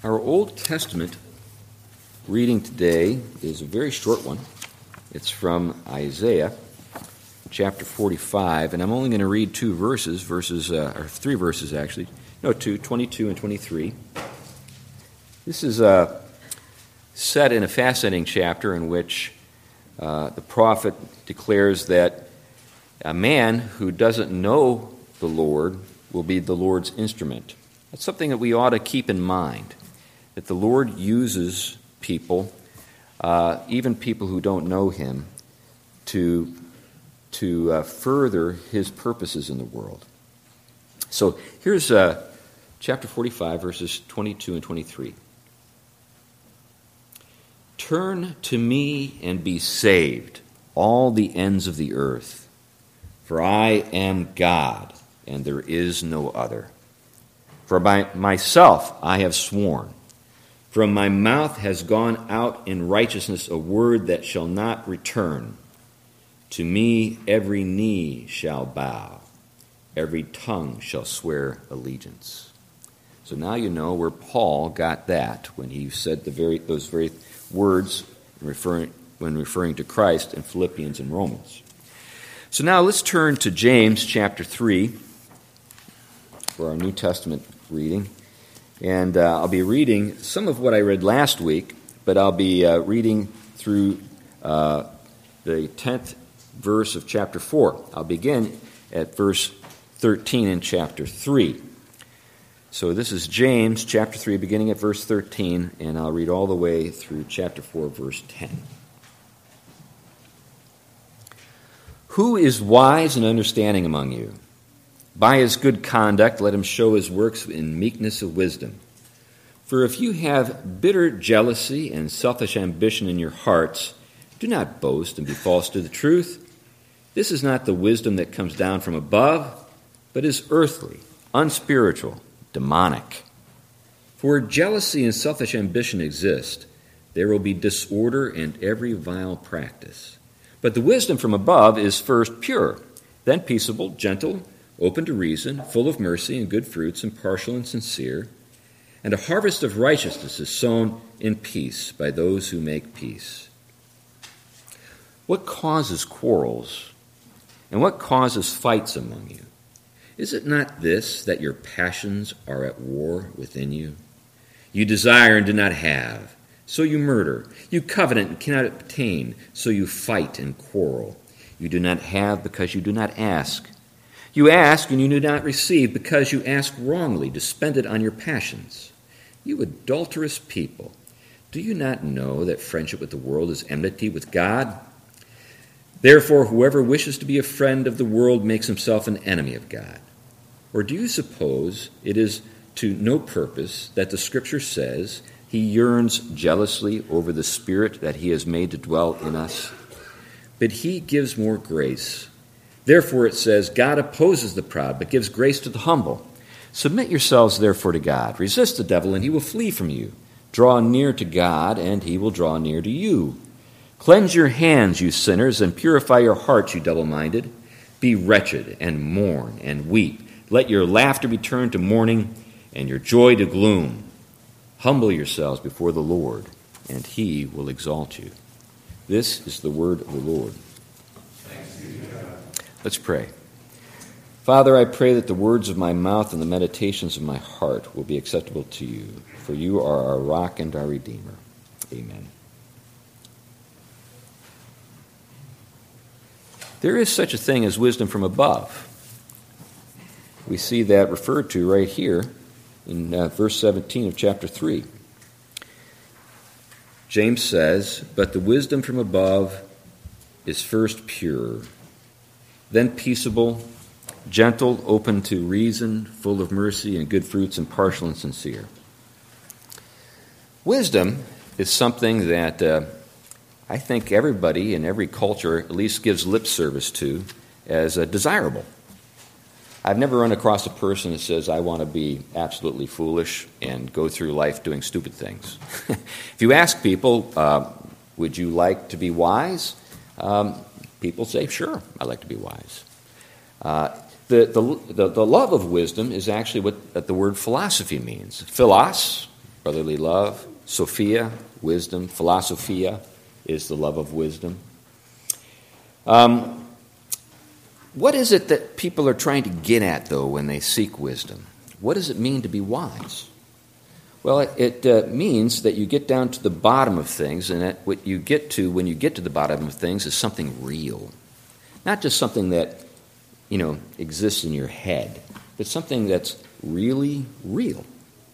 Our Old Testament reading today is a very short one. It's from Isaiah chapter 45, and I'm only going to read three verses actually. No, 22 and 23. This is set in a fascinating chapter in which the prophet declares that a man who doesn't know the Lord will be the Lord's instrument. That's something that we ought to keep in mind, that the Lord uses people, even people who don't know Him, to further His purposes in the world. So here's chapter 45, verses 22 and 23. Turn to me and be saved, all the ends of the earth, for I am God, and there is no other. For by myself I have sworn, from my mouth has gone out in righteousness a word that shall not return. To me every knee shall bow, every tongue shall swear allegiance. So now you know where Paul got that when he said those very words when referring to Christ in Philippians and Romans. So now let's turn to James chapter 3 for our New Testament reading. And I'll be reading some of what I read last week, but I'll be reading through the 10th verse of chapter 4. I'll begin at verse 13 in chapter 3. So this is James chapter 3, beginning at verse 13, and I'll read all the way through chapter 4, verse 10. Who is wise and understanding among you? By his good conduct, let him show his works in meekness of wisdom. For if you have bitter jealousy and selfish ambition in your hearts, do not boast and be false to the truth. This is not the wisdom that comes down from above, but is earthly, unspiritual, demonic. For where jealousy and selfish ambition exist, there will be disorder and every vile practice. But the wisdom from above is first pure, then peaceable, gentle, open to reason, full of mercy and good fruits, impartial and sincere. And a harvest of righteousness is sown in peace by those who make peace. What causes quarrels? And what causes fights among you? Is it not this, that your passions are at war within you? You desire and do not have, so you murder. You covet and cannot obtain, so you fight and quarrel. You do not have because you do not ask. You ask and you do not receive because you ask wrongly to spend it on your passions. You adulterous people, do you not know that friendship with the world is enmity with God? Therefore, whoever wishes to be a friend of the world makes himself an enemy of God. Or do you suppose it is to no purpose that the Scripture says he yearns jealously over the Spirit that he has made to dwell in us? But he gives more grace. Therefore it says, God opposes the proud, but gives grace to the humble. Submit yourselves therefore to God. Resist the devil, and he will flee from you. Draw near to God, and he will draw near to you. Cleanse your hands, you sinners, and purify your hearts, you double-minded. Be wretched, and mourn, and weep. Let your laughter be turned to mourning, and your joy to gloom. Humble yourselves before the Lord, and he will exalt you. This is the word of the Lord. Let's pray. Father, I pray that the words of my mouth and the meditations of my heart will be acceptable to you, for you are our rock and our Redeemer. Amen. There is such a thing as wisdom from above. We see that referred to right here in verse 17 of chapter 3. James says, but the wisdom from above is first pure, then peaceable, gentle, open to reason, full of mercy and good fruits, impartial and sincere. Wisdom is something that I think everybody in every culture at least gives lip service to as desirable. I've never run across a person that says, I want to be absolutely foolish and go through life doing stupid things. If you ask people, would you like to be wise? People say, sure, I'd like to be wise. The love of wisdom is actually what the word philosophy means. Philos, brotherly love. Sophia, wisdom. Philosophia is the love of wisdom. What is it that people are trying to get at, though, when they seek wisdom? What does it mean to be wise? Well, it means that you get down to the bottom of things, and that what you get to when you get to the bottom of things is something real. Not just something that, exists in your head, but something that's really real.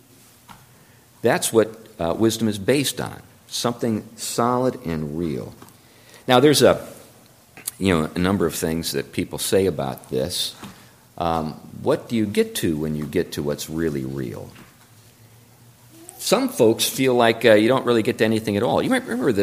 That's what wisdom is based on, something solid and real. Now, there's a number of things that people say about this. What do you get to when you get to what's really real? Some folks feel like you don't really get to anything at all. You might remember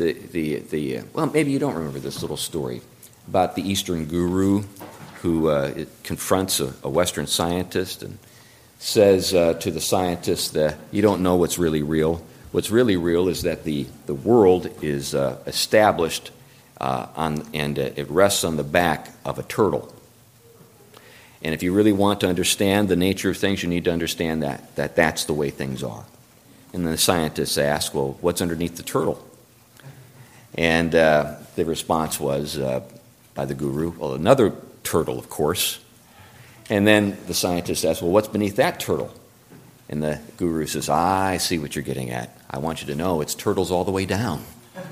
well, maybe you don't remember this little story about the Eastern guru who confronts a Western scientist and says to the scientist that you don't know what's really real. What's really real is that the world is established and it rests on the back of a turtle. And if you really want to understand the nature of things, you need to understand that that's the way things are. And then the scientists ask, well, what's underneath the turtle? And the response was by the guru, well, another turtle, of course. And then the scientist asks, well, what's beneath that turtle? And the guru says, I see what you're getting at. I want you to know it's turtles all the way down.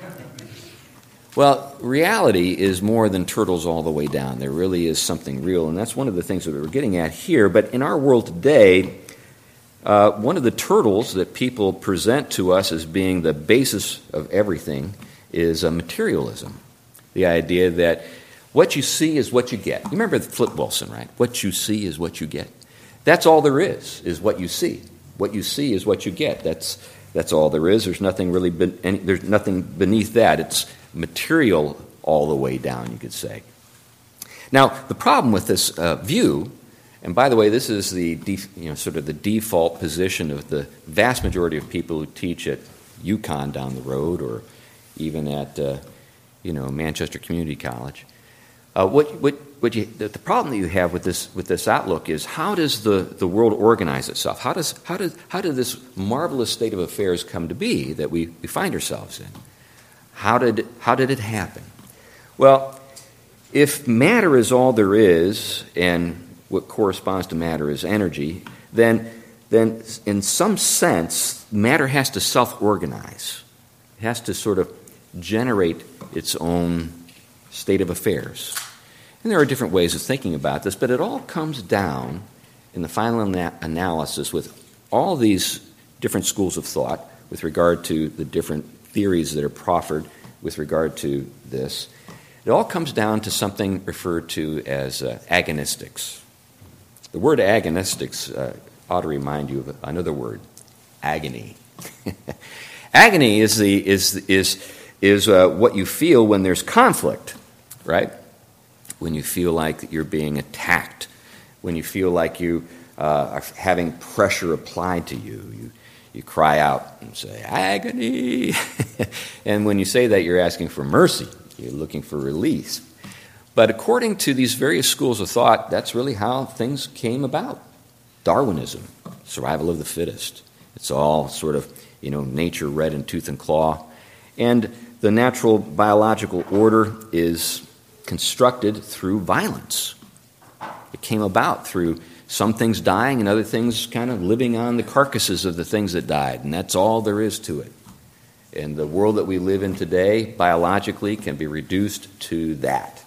Well, reality is more than turtles all the way down. There really is something real, and that's one of the things that we're getting at here. But in our world today, one of the turtles that people present to us as being the basis of everything is materialism. The idea that what you see is what you get. You remember Flip Wilson, right? What you see is what you get. That's all there is what you see. What you see is what you get. That's all there is. There's nothing really. There's nothing beneath that. It's material all the way down, you could say. Now, the problem with this view, and by the way, this is the sort of the default position of the vast majority of people who teach at UConn down the road, or even at Manchester Community College. The problem that you have with this outlook is, how does the world organize itself? How did this marvelous state of affairs come to be that we find ourselves in? How did it happen? Well, if matter is all there is, and what corresponds to matter is energy, then in some sense, matter has to self-organize. It has to sort of generate its own state of affairs. And there are different ways of thinking about this, but it all comes down in the final analysis with all these different schools of thought with regard to the different theories that are proffered with regard to this. It all comes down to something referred to as agonistics. The word agonistics ought to remind you of another word, agony. Agony is what you feel when there's conflict, right? When you feel like you're being attacked, when you feel like you are having pressure applied to you. You cry out and say, agony. And when you say that, you're asking for mercy. You're looking for release. But according to these various schools of thought, that's really how things came about. Darwinism, survival of the fittest. It's all sort of, nature red in tooth and claw. And the natural biological order is constructed through violence. It came about through some things dying and other things kind of living on the carcasses of the things that died, and that's all there is to it. And the world that we live in today, biologically, can be reduced to that.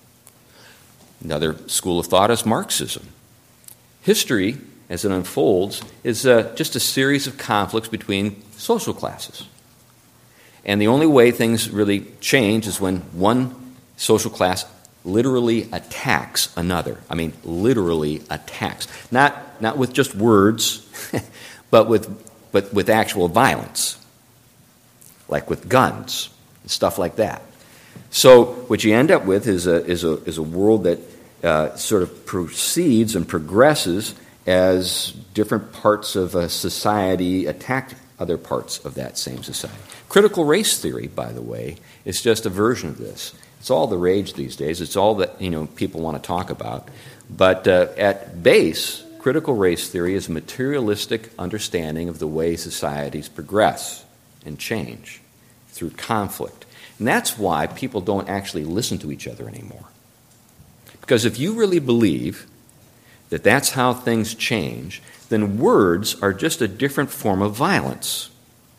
Another school of thought is Marxism. History, as it unfolds, is just a series of conflicts between social classes. And the only way things really change is when one social class literally attacks another. I mean, literally attacks. Not with just words, but with actual violence, like with guns and stuff like that. So what you end up with is a world that sort of proceeds and progresses as different parts of a society attack other parts of that same society. Critical race theory, by the way, is just a version of this. It's all the rage these days. It's all that people want to talk about. But at base, critical race theory is a materialistic understanding of the way societies progress and change through conflict. And that's why people don't actually listen to each other anymore. Because if you really believe that that's how things change, then words are just a different form of violence.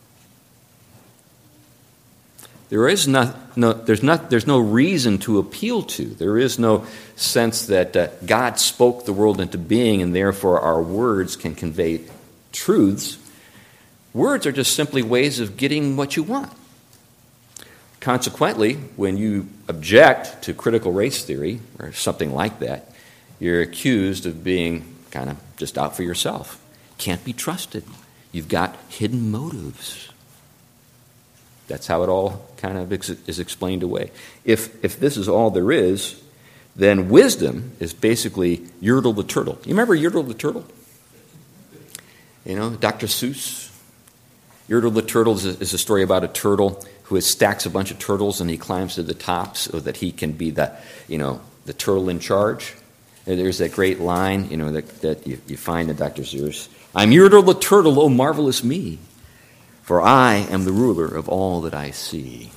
There's no reason to appeal to. There is no sense that God spoke the world into being and therefore our words can convey truths. Words are just simply ways of getting what you want. Consequently, when you object to critical race theory or something like that, you're accused of being kind of just out for yourself. Can't be trusted. You've got hidden motives. That's how it all kind of is explained away. If this is all there is, then wisdom is basically Yertle the Turtle. You remember Yertle the Turtle? You know, Dr. Seuss. Yertle the Turtle is a story about a turtle who stacks a bunch of turtles and he climbs to the top so that he can be the turtle in charge. And there's that great line, that you find in Dr. Seuss. I'm Yertle the Turtle, oh marvelous me. For I am the ruler of all that I see.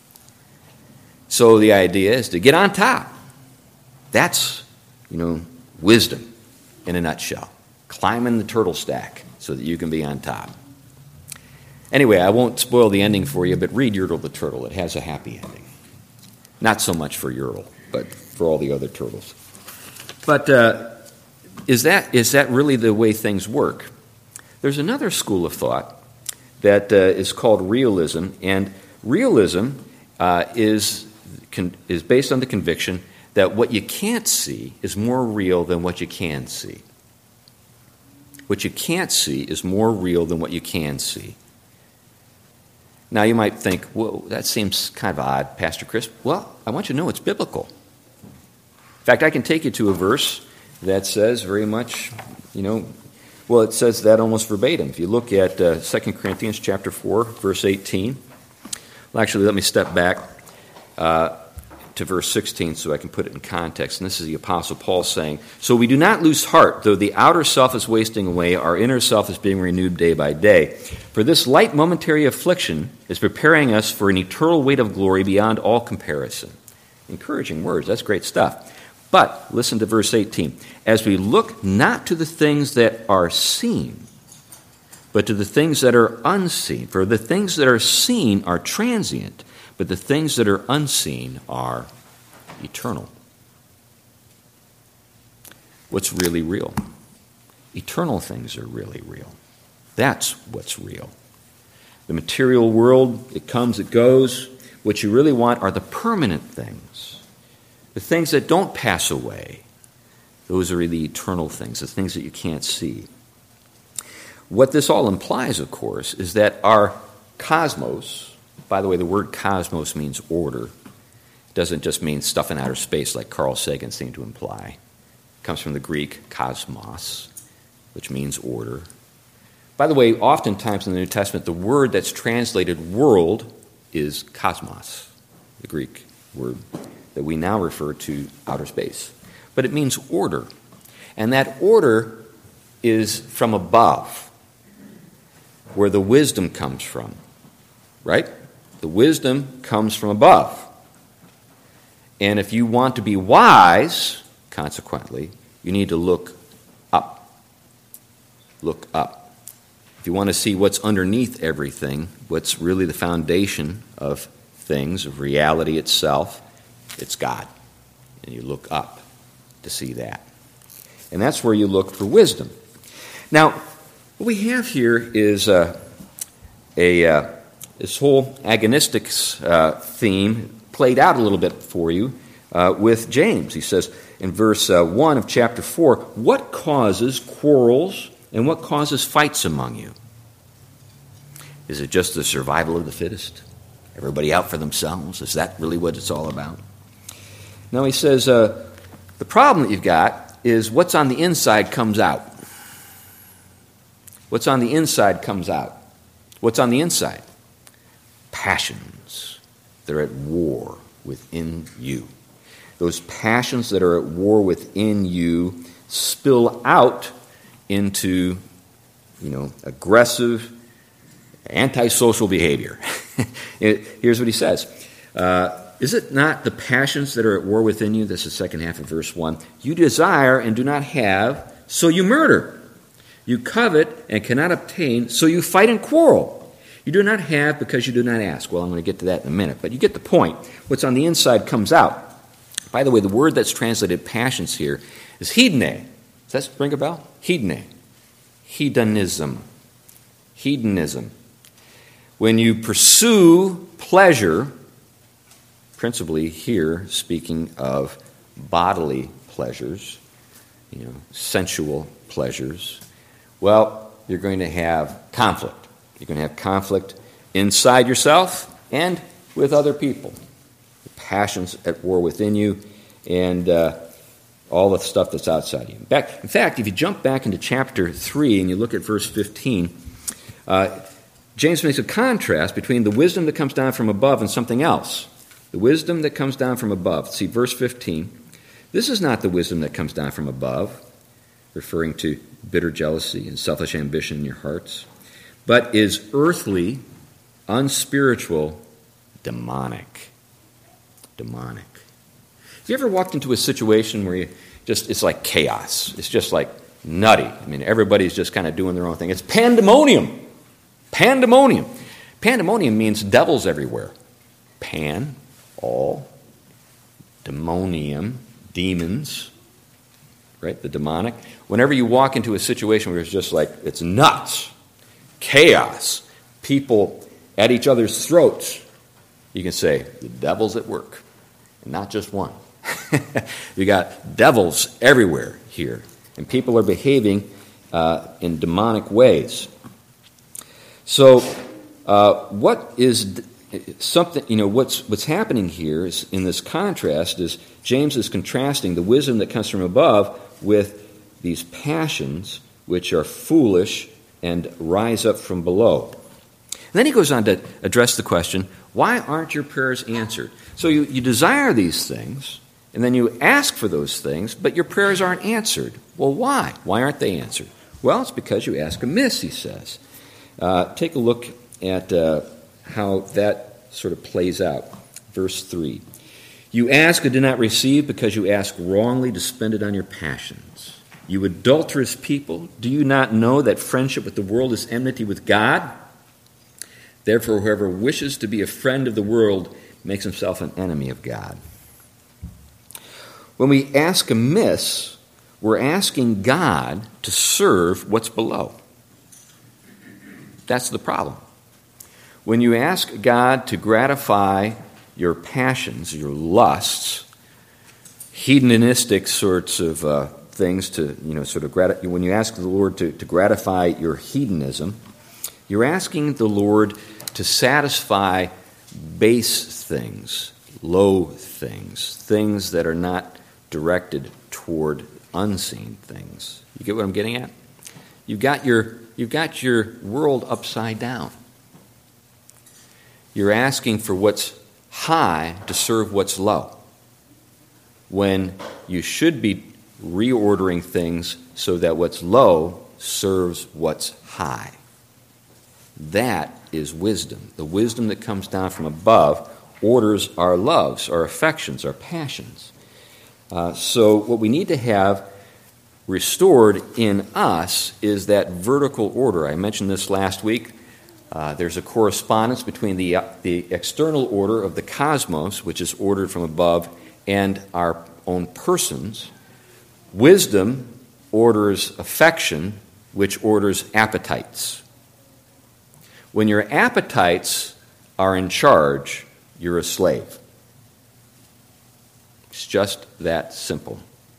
So the idea is to get on top. That's, wisdom in a nutshell. Climbing the turtle stack so that you can be on top. Anyway, I won't spoil the ending for you, but read Yertle the Turtle. It has a happy ending. Not so much for Yertle, but for all the other turtles. But is that really the way things work? There's another school of thought that is called realism, and realism is based on the conviction that what you can't see is more real than what you can see. What you can't see is more real than what you can see. Now you might think, well, that seems kind of odd, Pastor Chris. Well, I want you to know it's biblical. In fact, I can take you to a verse that says very much, it says that almost verbatim. If you look at 2 Corinthians chapter 4, verse 18. Well, actually, let me step back to verse 16 so I can put it in context. And this is the Apostle Paul saying, so we do not lose heart, though the outer self is wasting away, our inner self is being renewed day by day. For this light momentary affliction is preparing us for an eternal weight of glory beyond all comparison. Encouraging words, that's great stuff. But, listen to verse 18. As we look not to the things that are seen, but to the things that are unseen. For the things that are seen are transient, but the things that are unseen are eternal. What's really real? Eternal things are really real. That's what's real. The material world, it comes, it goes. What you really want are the permanent things. The things that don't pass away, those are the eternal things, the things that you can't see. What this all implies, of course, is that our cosmos, by the way, the word cosmos means order. It doesn't just mean stuff in outer space like Carl Sagan seemed to imply. It comes from the Greek cosmos, which means order. By the way, oftentimes in the New Testament, the word that's translated world is cosmos, the Greek word that we now refer to outer space. But it means order. And that order is from above, where the wisdom comes from. Right? The wisdom comes from above. And if you want to be wise, consequently, you need to look up. Look up. If you want to see what's underneath everything, what's really the foundation of things, of reality itself, it's God. And you look up to see that. And that's where you look for wisdom. Now, what we have here is this whole agonistics theme played out a little bit for you with James. He says in verse 1 of chapter 4, what causes quarrels and what causes fights among you? Is it just the survival of the fittest? Everybody out for themselves? Is that really what it's all about? Now he says, the problem that you've got is what's on the inside comes out. What's on the inside comes out. What's on the inside? Passions that are at war within you. Those passions that are at war within you spill out into, aggressive, antisocial behavior. Here's what he says. Is it not the passions that are at war within you? This is the second half of verse 1. You desire and do not have, so you murder. You covet and cannot obtain, so you fight and quarrel. You do not have because you do not ask. Well, I'm going to get to that in a minute, but you get the point. What's on the inside comes out. By the way, the word that's translated passions here is hedone. Does that ring a bell? Hedone. Hedonism. Hedonism. When you pursue pleasure, principally here speaking of bodily pleasures, sensual pleasures, well, you're going to have conflict. You're going to have conflict inside yourself and with other people. The passions at war within you and all the stuff that's outside you. In fact, if you jump back into chapter 3 and you look at verse 15, James makes a contrast between the wisdom that comes down from above and something else. The wisdom that comes down from above. See, verse 15. This is not the wisdom that comes down from above, referring to bitter jealousy and selfish ambition in your hearts, but is earthly, unspiritual, demonic. Demonic. Have you ever walked into a situation where it's like chaos? It's just like nutty. I mean, everybody's just kind of doing their own thing. It's pandemonium. Pandemonium. Pandemonium means devils everywhere. Pan, all. Demonium, demons. Right? The demonic. Whenever you walk into a situation where it's just like, it's nuts. Chaos, people at each other's throats, you can say, the devil's at work, and not just one. You got devils everywhere here, and people are behaving in demonic ways. So, what is something? What's happening here is in this contrast is James is contrasting the wisdom that comes from above with these passions which are foolish and rise up from below. And then he goes on to address the question, why aren't your prayers answered? So you desire these things, and then you ask for those things, but your prayers aren't answered. Well, why? Why aren't they answered? Well, it's because you ask amiss, he says. Take a look at how that sort of plays out. Verse 3. You ask and do not receive because you ask wrongly to spend it on your passions. You adulterous people, do you not know that friendship with the world is enmity with God? Therefore, whoever wishes to be a friend of the world makes himself an enemy of God. When we ask amiss, we're asking God to serve what's below. That's the problem. When you ask God to gratify your passions, your lusts, hedonistic sorts of things to, when you ask the Lord to gratify your hedonism, you're asking the Lord to satisfy base things, low things, things that are not directed toward unseen things. You get what I'm getting at? You've got your world upside down. You're asking for what's high to serve what's low, when you should be reordering things so that what's low serves what's high. That is wisdom. The wisdom that comes down from above orders our loves, our affections, our passions. So what we need to have restored in us is that vertical order. I mentioned this last week. There's a correspondence between the external order of the cosmos, which is ordered from above, and our own persons. Wisdom orders affection, which orders appetites. When your appetites are in charge, you're a slave. It's just that simple.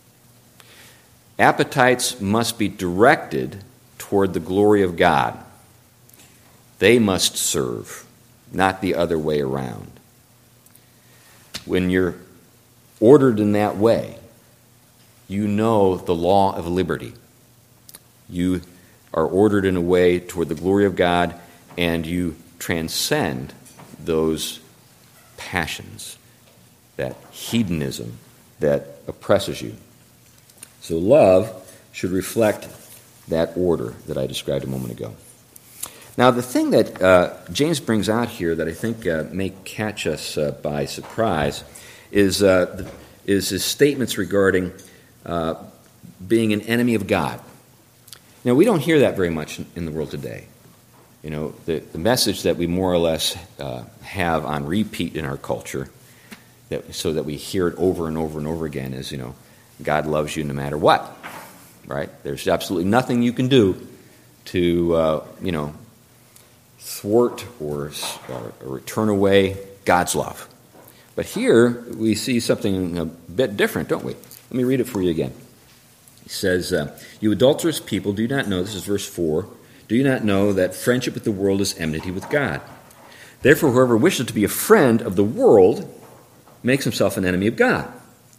Appetites must be directed toward the glory of God. They must serve, not the other way around. When you're ordered in that way, you know the law of liberty. You are ordered in a way toward the glory of God, and you transcend those passions, that hedonism that oppresses you. So love should reflect that order that I described a moment ago. Now, the thing that James brings out here that I think may catch us by surprise is his statements regarding being an enemy of God. Now, we don't hear that very much in the world today. You know, the message that we more or less have on repeat in our culture, so that we hear it over and over and over again, is, God loves you no matter what, right? There's absolutely nothing you can do to, thwart or turn away God's love. But here we see something a bit different, don't we? Let me read it for you again. He says, you adulterous people, do you not know, this is verse 4, do you not know that friendship with the world is enmity with God? Therefore, whoever wishes to be a friend of the world makes himself an enemy of God.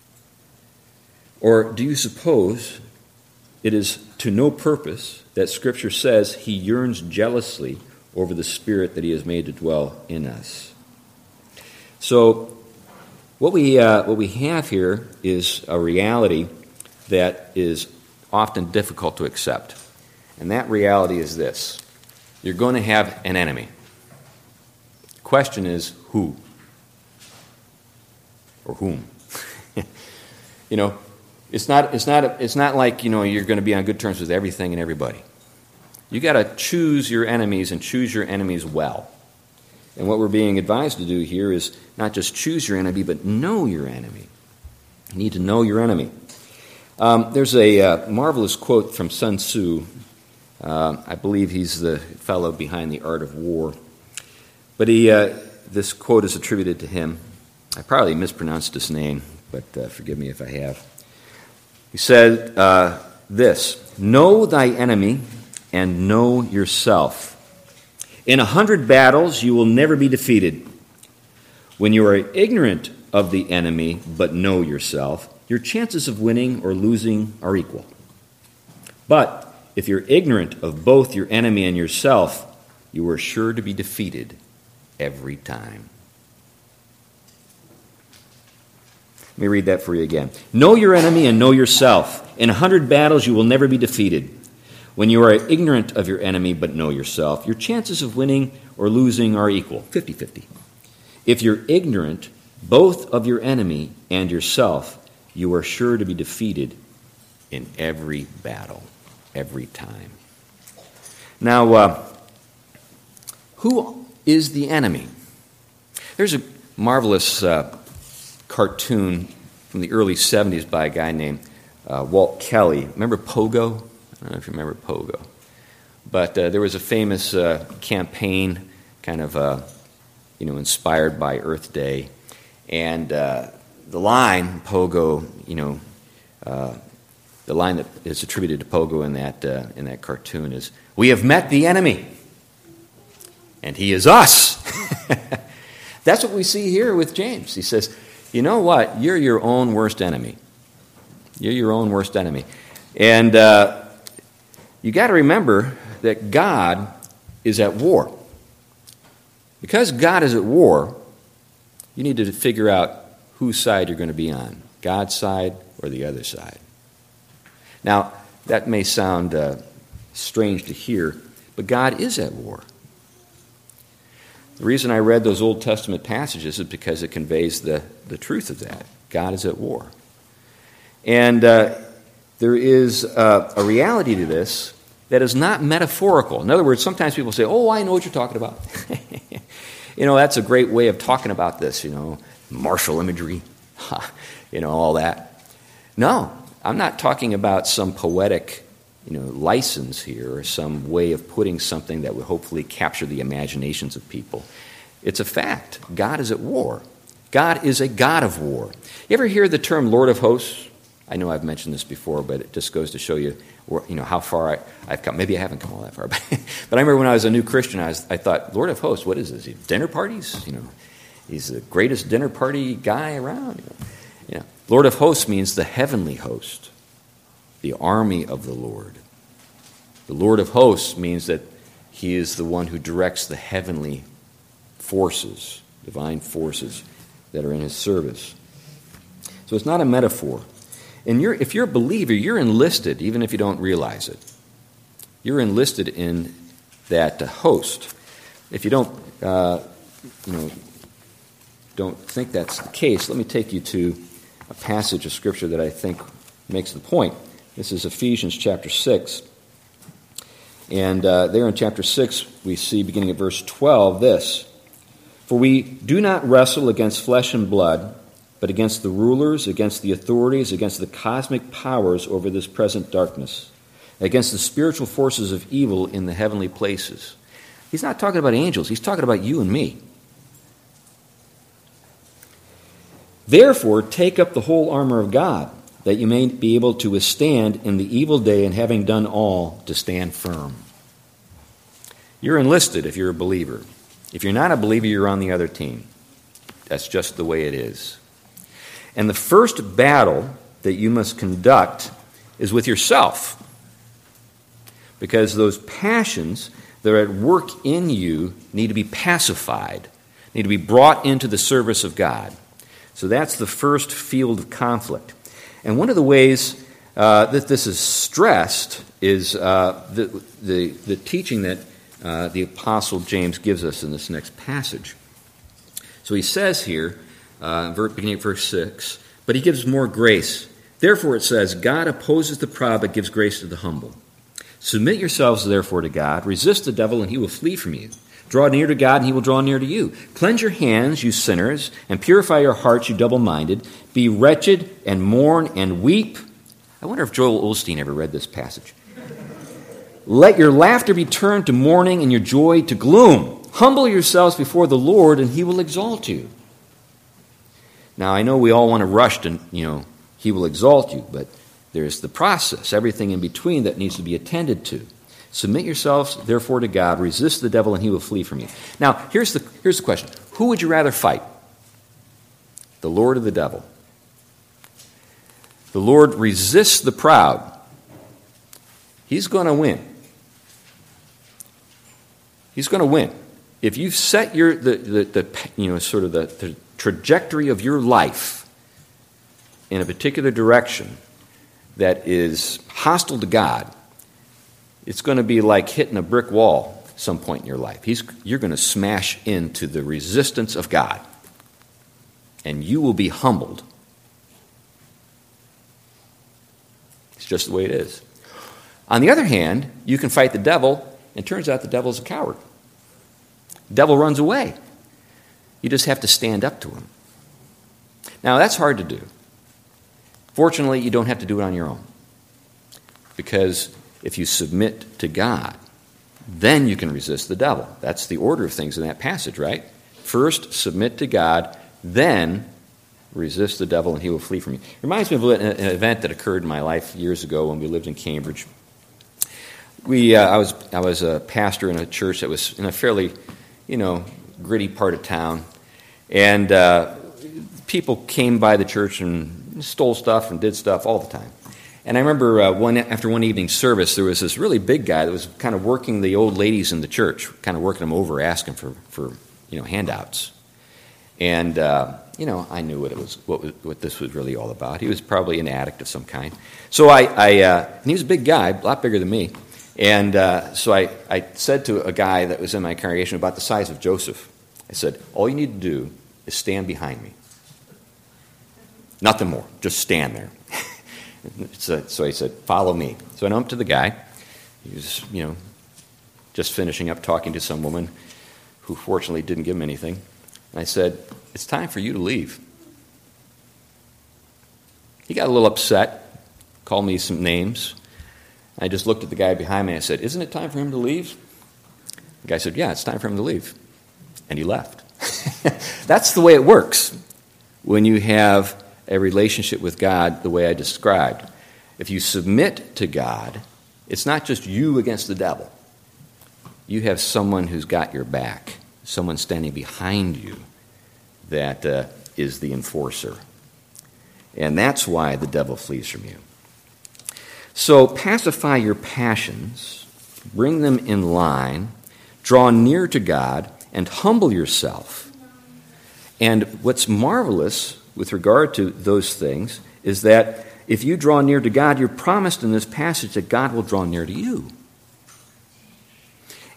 Or do you suppose it is to no purpose that Scripture says he yearns jealously over the Spirit that he has made to dwell in us? So, what we have here is a reality that is often difficult to accept. And that reality is this. You're going to have an enemy. The question is, who? Or whom? It's not like, you're going to be on good terms with everything and everybody. You got to choose your enemies and choose your enemies well. And what we're being advised to do here is not just choose your enemy, but know your enemy. You need to know your enemy. There's a marvelous quote from Sun Tzu. I believe he's the fellow behind The Art of War. But this quote is attributed to him. I probably mispronounced his name, but forgive me if I have. He said this, know thy enemy and know yourself. In 100 battles you will never be defeated. When you are ignorant of the enemy but know yourself, your chances of winning or losing are equal. But if you're ignorant of both your enemy and yourself, you are sure to be defeated every time. Let me read that for you again. Know your enemy and know yourself. In 100 battles you will never be defeated. When you are ignorant of your enemy but know yourself, your chances of winning or losing are equal, 50-50. If you're ignorant both of your enemy and yourself, you are sure to be defeated in every battle, every time. Now, who is the enemy? There's a marvelous cartoon from the early 70s by a guy named Walt Kelly. Remember Pogo? I don't know if you remember Pogo. But there was a famous campaign kind of, inspired by Earth Day. And the line, Pogo, the line that is attributed to Pogo in that cartoon is, "We have met the enemy, and he is us." That's what we see here with James. He says, you know what? You're your own worst enemy. You're your own worst enemy. And you got to remember that God is at war. Because God is at war, you need to figure out whose side you're going to be on, God's side or the other side. Now, that may sound strange to hear, but God is at war. The reason I read those Old Testament passages is because it conveys the truth of that. God is at war. And there is a reality to this that is not metaphorical. In other words, sometimes people say, oh, I know what you're talking about. That's a great way of talking about this, martial imagery, all that. No, I'm not talking about some poetic, license here or some way of putting something that would hopefully capture the imaginations of people. It's a fact. God is at war. God is a God of war. You ever hear the term Lord of Hosts? I know I've mentioned this before, but it just goes to show you, how far I've come. Maybe I haven't come all that far, but I remember when I was a new Christian, I thought, Lord of Hosts, what is this? Dinner parties? He's the greatest dinner party guy around. Lord of Hosts means the heavenly host, the army of the Lord. The Lord of Hosts means that he is the one who directs the heavenly forces, divine forces that are in his service. So it's not a metaphor. And if you're a believer, you're enlisted, even if you don't realize it. You're enlisted in that host. If you don't think that's the case, let me take you to a passage of Scripture that I think makes the point. This is Ephesians chapter 6. And there in chapter 6, we see, beginning at verse 12, this: "For we do not wrestle against flesh and blood, but against the rulers, against the authorities, against the cosmic powers over this present darkness, against the spiritual forces of evil in the heavenly places." He's not talking about angels. He's talking about you and me. "Therefore, take up the whole armor of God, that you may be able to withstand in the evil day, and having done all, to stand firm." You're enlisted if you're a believer. If you're not a believer, you're on the other team. That's just the way it is. And the first battle that you must conduct is with yourself, because those passions that are at work in you need to be pacified, need to be brought into the service of God. So that's the first field of conflict. And one of the ways that this is stressed is the teaching that the Apostle James gives us in this next passage. So he says here, beginning at verse 6, "But he gives more grace. Therefore it says, God opposes the proud, but gives grace to the humble. Submit yourselves therefore to God. Resist the devil, and he will flee from you. Draw near to God, and he will draw near to you. Cleanse your hands, you sinners, and purify your hearts, you double-minded. Be wretched, and mourn, and weep." I wonder if Joel Osteen ever read this passage. "Let your laughter be turned to mourning, and your joy to gloom. Humble yourselves before the Lord, and he will exalt you." Now, I know we all want to rush to, he will exalt you, but there's the process, everything in between that needs to be attended to. "Submit yourselves, therefore, to God. Resist the devil, and he will flee from you." Now, here's the question. Who would you rather fight? The Lord or the devil? The Lord resists the proud. He's going to win. He's going to win. If you've set the trajectory of your life in a particular direction that is hostile to God, it's going to be like hitting a brick wall at some point in your life. You're going to smash into the resistance of God, and you will be humbled. It's just the way it is. On the other hand, you can fight the devil, and it turns out the devil's a coward. The devil runs away. You just have to stand up to him. Now, that's hard to do. Fortunately, you don't have to do it on your own, because if you submit to God, then you can resist the devil. That's the order of things in that passage, right? First, submit to God, then resist the devil, and he will flee from you. It reminds me of an event that occurred in my life years ago when we lived in Cambridge. I was a pastor in a church that was in a fairly, gritty part of town, and people came by the church and stole stuff and did stuff all the time. And I remember after one evening service, there was this really big guy that was kind of working the old ladies in the church, kind of working them over, asking for handouts. And I knew what this was really all about. He was probably an addict of some kind. So and he was a big guy, a lot bigger than me. And so I said to a guy that was in my congregation about the size of Joseph, I said, "All you need to do is stand behind me. Nothing more. Just stand there." So he said, "Follow me." So I went up to the guy. He was, just finishing up talking to some woman who fortunately didn't give him anything. And I said, "It's time for you to leave." He got a little upset, called me some names. I just looked at the guy behind me and I said, "Isn't it time for him to leave?" The guy said, "Yeah, it's time for him to leave." And he left. That's the way it works when you have a relationship with God the way I described. If you submit to God, it's not just you against the devil. You have someone who's got your back, someone standing behind you that is the enforcer. And that's why the devil flees from you. So pacify your passions, bring them in line, draw near to God, and humble yourself. And what's marvelous with regard to those things is that if you draw near to God, you're promised in this passage that God will draw near to you.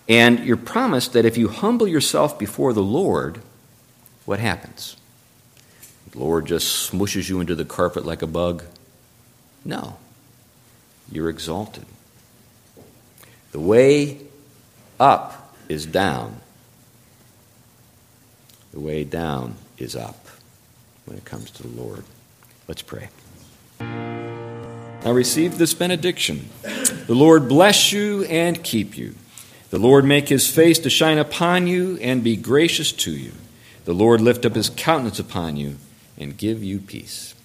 And you're promised that if you humble yourself before the Lord, what happens? The Lord just smooshes you into the carpet like a bug? No. You're exalted. The way up is down. The way down is up when it comes to the Lord. Let's pray. Now receive this benediction. The Lord bless you and keep you. The Lord make his face to shine upon you and be gracious to you. The Lord lift up his countenance upon you and give you peace.